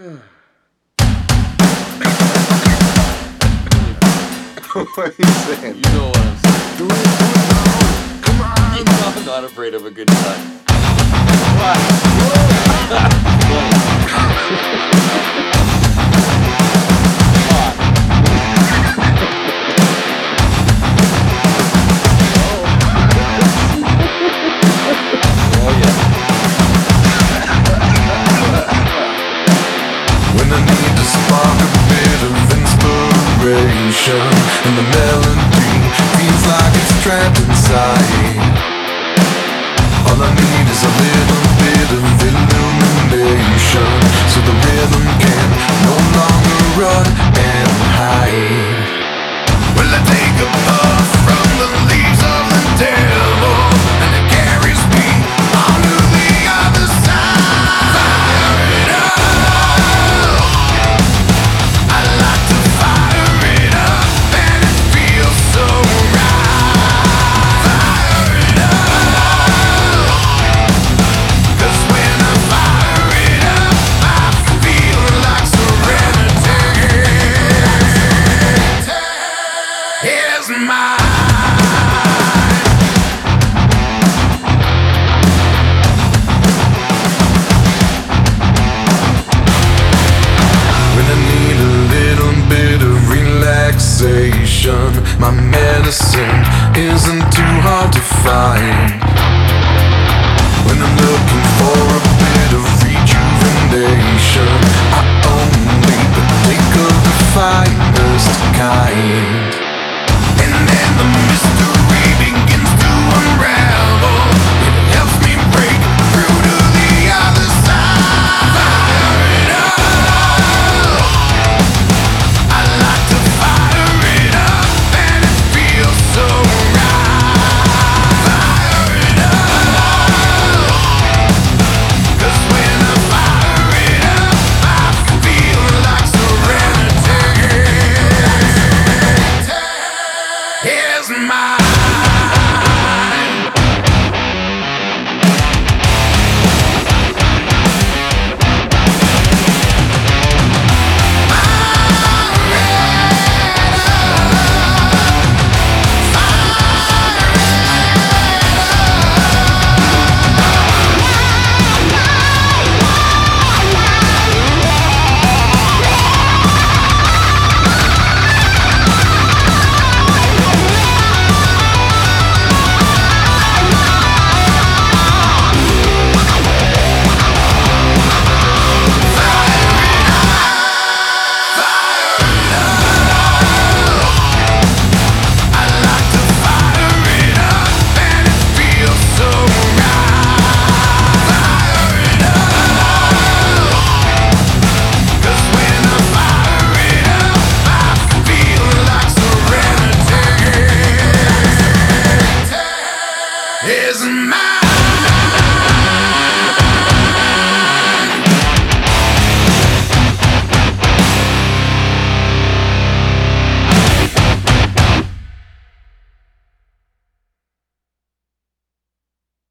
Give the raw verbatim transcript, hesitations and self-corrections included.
What are you saying? You know what I'm saying. Do it, do it now. Come on. You know I'm not afraid of a good time. Oh yeah. When I need to spark a bit of inspiration, and the melody feels like it's trapped inside. All I need is a little bit of illumination, so the rhythm can no longer run and hide. Well, I take a puff from the leaves of the devil, and it carries me on to the other side. Fire it up. I like to fire it up, and it feels so right. Fire it up. 'Cause when I fire it up, I feel like serenity is mine. When I need a little bit of relaxation, my medicine isn't too hard to find. When I'm looking for a bit of rejuvenation, I only partake of the finest kind. And then the mystery begins to unravel.